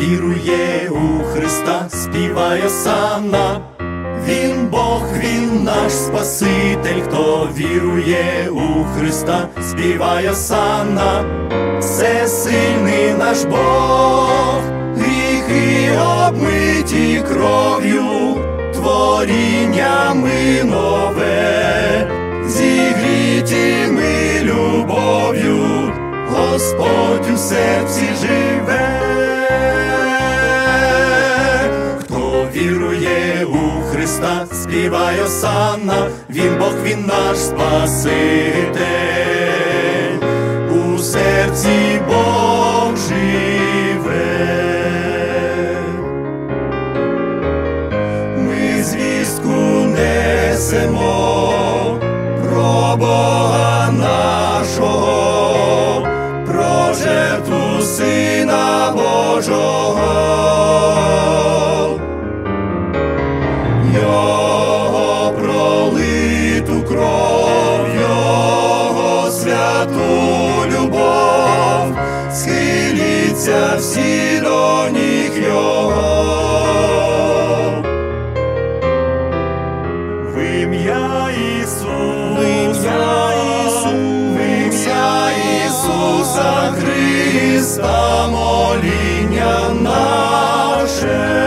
вірує у Христа, співає осанна. Він Бог, Він наш Спаситель, хто вірує у Христа, співає осанна. Всесильний наш Бог, гріхи обмиті кров'ю, творіння ми нове, зігріті ми любов'ю, Господь у серці живе. Хто вірує у Христа, співає осанна. Він Бог, Він наш Спаситель, у серці Бог живе. Ми звістку несемо про Бога нашого, про жертву Сина Божого, Його пролиту кров, Його святу любов, схиліться всі до ніг Його. В ім'я Ісуса, в ім'я Ісуса Христа, моління наше.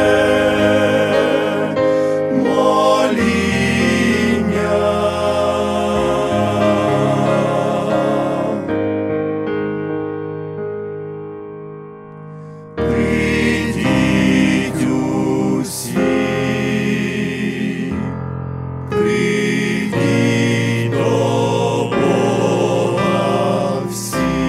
Прийдіть усі, прийдіть до Бога всі.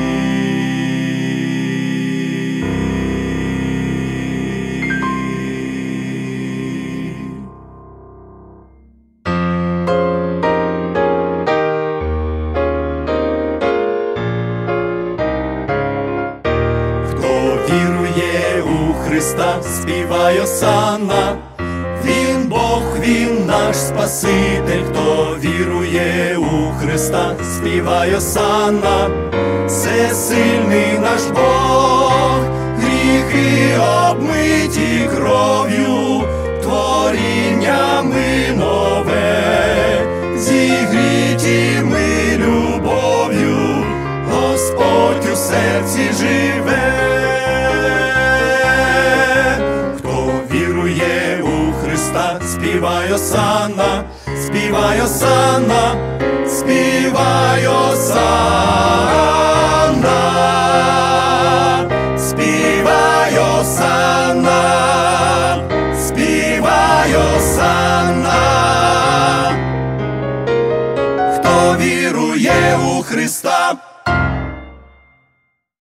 Вірує у Христа, співає осанна. Він Бог, Він наш Спаситель, хто вірує у Христа, співає осанна. Всесильний наш Бог, гріхи обмиті кров'ю, творіння ми нове, зігріті ми любов'ю, Господь у серці живе. Співай осанна, співай осанна, співай осанна, співай осанна, співай осанна. Хто вірує у Христа,